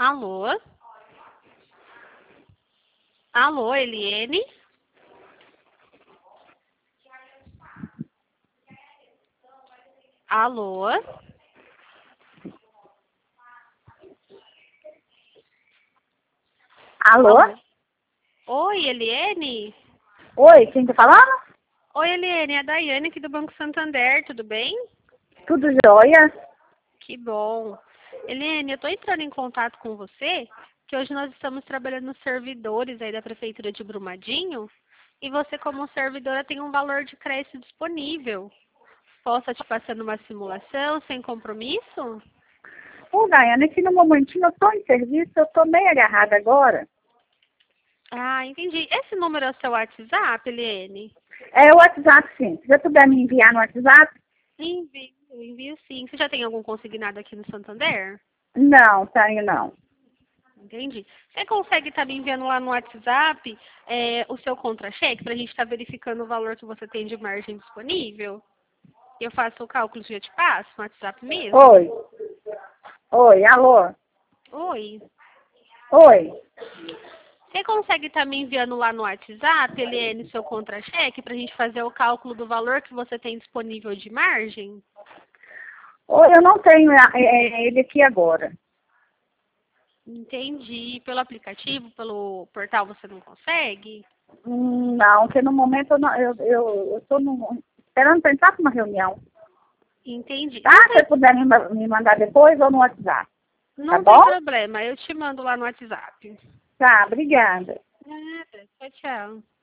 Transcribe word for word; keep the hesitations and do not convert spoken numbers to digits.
Alô? Alô, Eliene? Alô? Alô? Alô? Oi, Eliene? Oi, quem tá falando? Oi, Eliene, é a Daiane aqui do Banco Santander, tudo bem? Tudo jóia? Que bom. Eliane, eu estou entrando em contato com você, que hoje nós estamos trabalhando nos servidores aí da Prefeitura de Brumadinho, e você, como servidora, tem um valor de crédito disponível. Posso te passar numa simulação sem compromisso? Ô, Daiane, aqui no momentinho eu tô em serviço, eu tô meio agarrada agora. Ah, entendi. Esse número é o seu WhatsApp, Eliane? É o WhatsApp, sim. Se você puder me enviar no WhatsApp? Envio, envio sim. Você já tem algum consignado aqui no Santander? Não, tenho não. Entendi. Você consegue estar me enviando lá no WhatsApp é, o seu contra-cheque para a gente estar verificando o valor que você tem de margem disponível? Eu faço o cálculo e já te passo no WhatsApp mesmo? Oi. Oi, alô? Oi. Oi. Você consegue estar me enviando lá no WhatsApp, Eliane, seu contra-cheque para a gente fazer o cálculo do valor que você tem disponível de margem? Oi, eu não tenho é, é, ele aqui agora. Entendi. Pelo aplicativo, pelo portal você não consegue? Hum, Não, porque no momento eu, não, eu, eu, eu tô no, esperando pra entrar pra uma reunião. Entendi. Tá? Não Se você tem, puder me, ma- me mandar depois ou no WhatsApp. Tá não tem bom? problema. Eu te mando lá no WhatsApp. Tá, obrigada. Nada. Tchau, tchau.